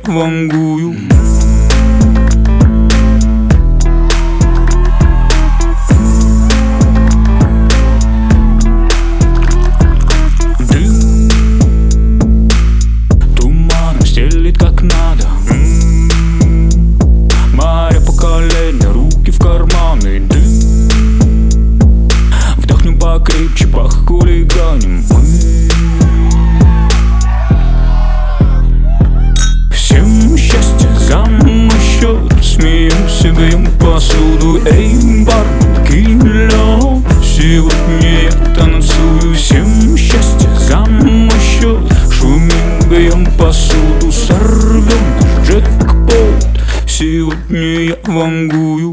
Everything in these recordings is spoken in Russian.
вангую. Туман стелит как надо. Море по колено, руки в карманы. Вдохнем покрепче, похулиганим мы. Всем счастье за мой счет, смеемся, греем посуду. Эй, бармен, кинь лёд, сегодня я танцую. Всем счастье за мой счет, шумим, греем посуду. Сорвем наш джекпот, сегодня я вангую.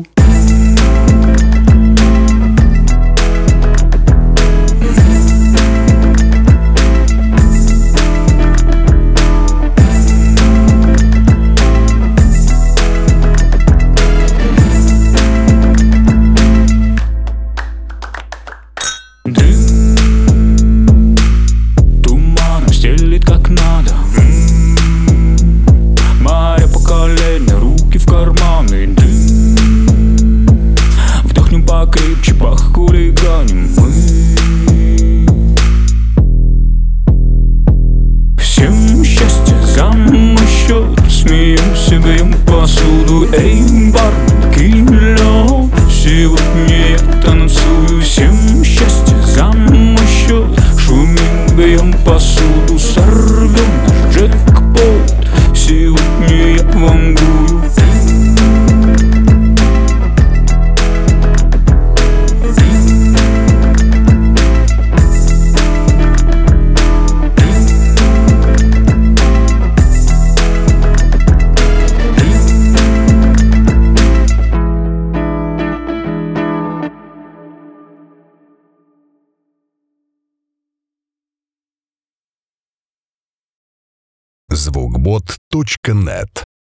Туман стелит как надо. Море по колено, руки в карманы. Вдохнем покрепче, похулиганим мы. Всем счастье за мой счет, смеемся, греем посуду. Эй, бармен, кинь лёд, сегодня я танцую. Всем счастье за мой счет, шумим, греем посуду. Сорвем наш джекпот, сегодня я вангую. Звукбот.нет